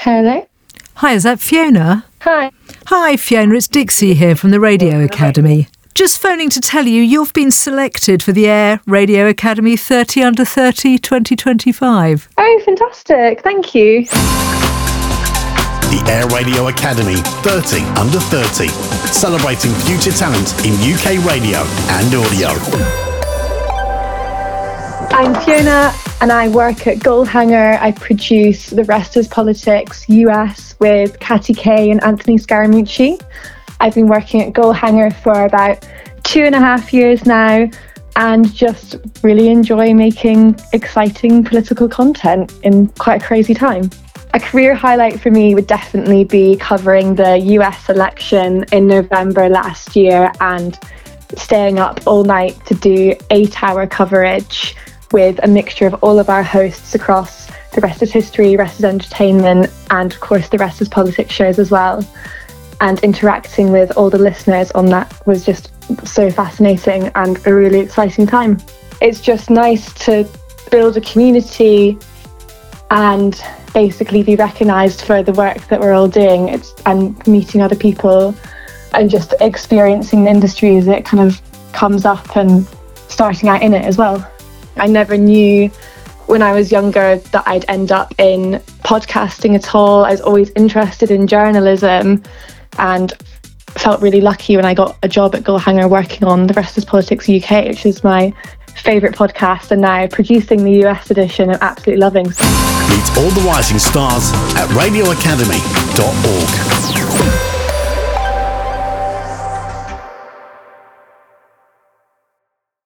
Hello. Hi, is that Fiona? Hi. Hi, Fiona, it's Dixie here from the Radio Academy. Just phoning to tell you you've been selected for the Air Radio Academy 30 Under 30 2025. Oh, fantastic. Thank you. The Air Radio Academy 30 Under 30, celebrating future talent in UK radio and audio. I'm Fiona and I work at Goalhanger. I produce The Rest is Politics US with Katy Kay and Anthony Scaramucci. I've been working at Goalhanger for about 2.5 years now and just really enjoy making exciting political content in quite a crazy time. A career highlight for me would definitely be covering the US election in November last year and staying up all night to do 8-hour coverage with a mixture of all of our hosts across The Rest is History, Rest is Entertainment, and of course The Rest is Politics shows as well. And interacting with all the listeners on that was just so fascinating and a really exciting time. It's just nice to build a community and basically be recognised for the work that we're all doing. And meeting other people and just experiencing the industry as it kind of comes up and starting out in it as well. I never knew when I was younger that I'd end up in podcasting at all. I was always interested in journalism and felt really lucky when I got a job at Goalhanger working on The Rest is Politics UK, which is my favourite podcast, and now producing the US edition I'm absolutely loving. Meet all the rising stars at radioacademy.org.